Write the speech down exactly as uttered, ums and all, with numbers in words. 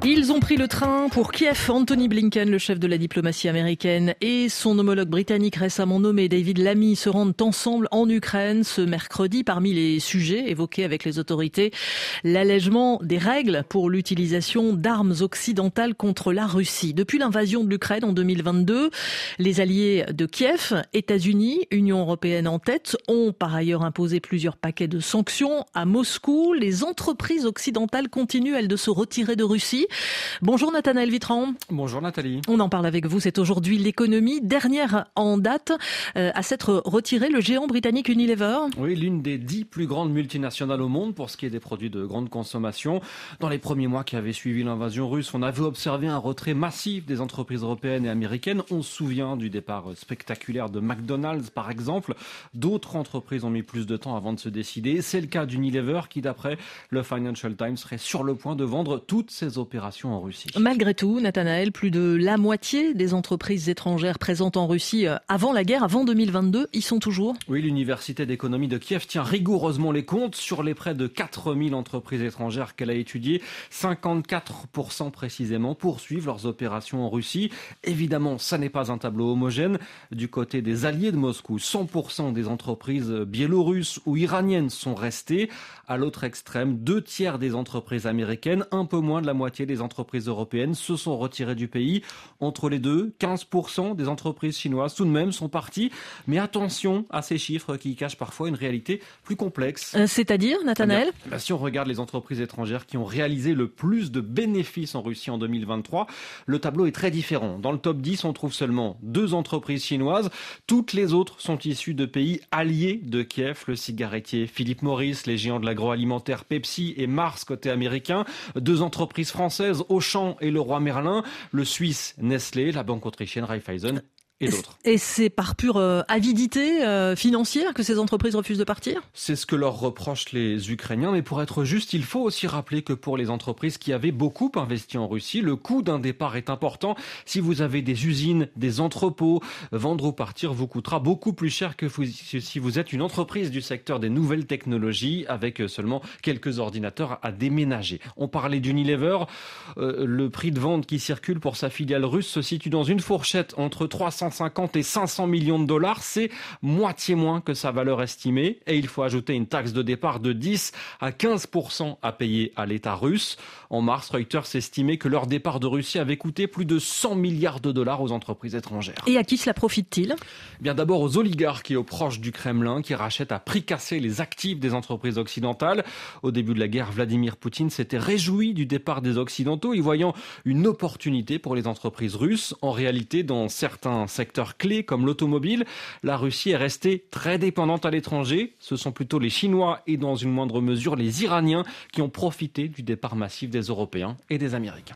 Ils ont pris le train pour Kiev. Antony Blinken, le chef de la diplomatie américaine, et son homologue britannique récemment nommé David Lammy se rendent ensemble en Ukraine ce mercredi. Parmi les sujets évoqués avec les autorités, l'allègement des règles pour l'utilisation d'armes occidentales contre la Russie. Depuis l'invasion de l'Ukraine en deux mille vingt-deux, les alliés de Kiev, États-Unis, Union européenne en tête, ont par ailleurs imposé plusieurs paquets de sanctions à Moscou. Les entreprises occidentales continuent, elles, de se retirer de Russie. Bonjour Nathanaël Vitran. Bonjour Nathalie. On en parle avec vous, c'est aujourd'hui l'économie. Dernière en date euh, à s'être retirée, le géant britannique Unilever. Oui, l'une des dix plus grandes multinationales au monde pour ce qui est des produits de grande consommation. Dans les premiers mois qui avaient suivi l'invasion russe, on avait observé un retrait massif des entreprises européennes et américaines. On se souvient du départ spectaculaire de McDonald's par exemple. D'autres entreprises ont mis plus de temps avant de se décider. C'est le cas d'Unilever qui, d'après le Financial Times, serait sur le point de vendre toutes ses opérations en Russie. Malgré tout, Nathanaël, plus de la moitié des entreprises étrangères présentes en Russie avant la guerre, avant deux mille vingt-deux, y sont toujours. Oui, l'université d'économie de Kiev tient rigoureusement les comptes. Sur les près de quatre mille entreprises étrangères qu'elle a étudiées, cinquante-quatre pour cent précisément poursuivent leurs opérations en Russie. Évidemment, ça n'est pas un tableau homogène. Du côté des alliés de Moscou, cent pour cent des entreprises biélorusses ou iraniennes sont restées. À l'autre extrême, deux tiers des entreprises américaines, un peu moins de la moitié des entreprises européennes se sont retirées du pays. Entre les deux, quinze pour cent des entreprises chinoises tout de même sont parties. Mais attention à ces chiffres qui cachent parfois une réalité plus complexe. Euh, c'est-à-dire, Nathanaël ? Eh bien, si on regarde les entreprises étrangères qui ont réalisé le plus de bénéfices en Russie en deux mille vingt-trois, le tableau est très différent. Dans le top dix, on trouve seulement deux entreprises chinoises. Toutes les autres sont issues de pays alliés de Kiev, le cigarettier Philip Morris, les géants de l'agroalimentaire Pepsi et Mars côté américain, deux entreprises françaises, Auchan et Leroy Merlin, le Suisse Nestlé, la banque autrichienne Raiffeisen et d'autres. Et c'est par pure euh, avidité euh, financière que ces entreprises refusent de partir ? C'est ce que leur reprochent les Ukrainiens, mais pour être juste, il faut aussi rappeler que pour les entreprises qui avaient beaucoup investi en Russie, le coût d'un départ est important. Si vous avez des usines, des entrepôts, vendre ou partir vous coûtera beaucoup plus cher que vous, si vous êtes une entreprise du secteur des nouvelles technologies avec seulement quelques ordinateurs à déménager. On parlait d'Unilever, euh, le prix de vente qui circule pour sa filiale russe se situe dans une fourchette entre trois cent cinquante et cinq cents millions de dollars, c'est moitié moins que sa valeur estimée et il faut ajouter une taxe de départ de dix à quinze pour cent à payer à l'État russe. En mars, Reuters estimait que leur départ de Russie avait coûté plus de cent milliards de dollars aux entreprises étrangères. Et à qui cela profite-t-il ? Bien d'abord aux oligarques et aux proches du Kremlin qui rachètent à prix cassé les actifs des entreprises occidentales. Au début de la guerre, Vladimir Poutine s'était réjoui du départ des Occidentaux, y voyant une opportunité pour les entreprises russes. En réalité, dans certains secteurs clés comme l'automobile, la Russie est restée très dépendante à l'étranger. Ce sont plutôt les Chinois et dans une moindre mesure les Iraniens qui ont profité du départ massif des Européens et des Américains.